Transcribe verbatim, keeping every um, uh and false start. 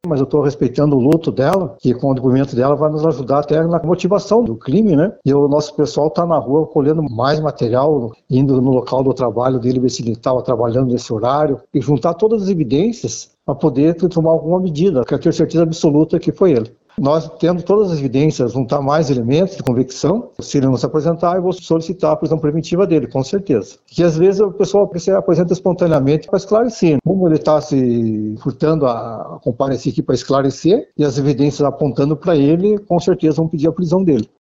mas eu estou respeitando o luto dela, que com o depoimento dela vai nos ajudar até na motivação do crime, né? E o nosso pessoal está na rua colhendo mais material, indo no local do trabalho dele, ver se ele estava trabalhando nesse horário, e juntar todas as evidências para poder tomar alguma medida, porque eu tenho certeza absoluta que foi ele. Nós temos todas as evidências, juntar mais elementos de convicção. Se ele não se apresentar, eu vou solicitar a prisão preventiva dele, com certeza. Que às vezes o pessoal se apresenta espontaneamente para esclarecer. Como ele está se furtando a comparecer aqui para esclarecer, e as evidências apontando para ele, com certeza vão pedir a prisão dele.